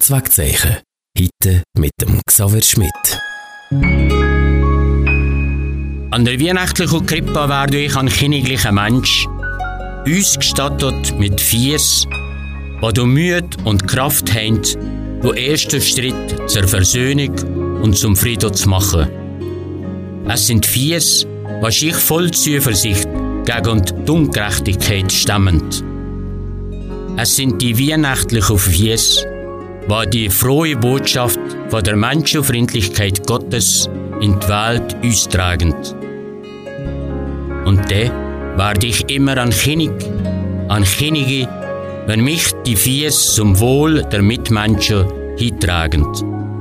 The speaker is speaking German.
Zweckzeichen. Heute mit dem Xaver Schmidt. An der weihnachtlichen Krippe werde ich ein kindlicher Mensch, ausgestattet mit Fies, wo du Mühe und Kraft haben, den ersten Schritt zur Versöhnung und zum Frieden zu machen. Es sind Fies, was ich voll Zuversicht gegen die Ungerechtigkeit stemmend. Es sind die weihnachtlichen Fies, die die frohe Botschaft von der Menschenfreundlichkeit Gottes in die Welt austragen. Und dann werde ich immer an Könige, wenn mich die Fies zum Wohl der Mitmenschen hintragen.